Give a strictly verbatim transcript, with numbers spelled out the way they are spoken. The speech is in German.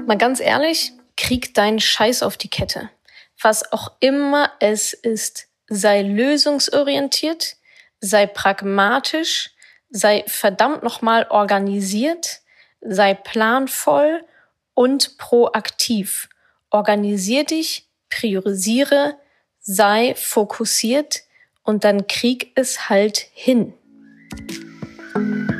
Mal ganz ehrlich, krieg deinen Scheiß auf die Kette. Was auch immer es ist, sei lösungsorientiert, sei pragmatisch, sei verdammt nochmal organisiert, sei planvoll und proaktiv. Organisier dich, priorisiere, sei fokussiert und dann krieg es halt hin.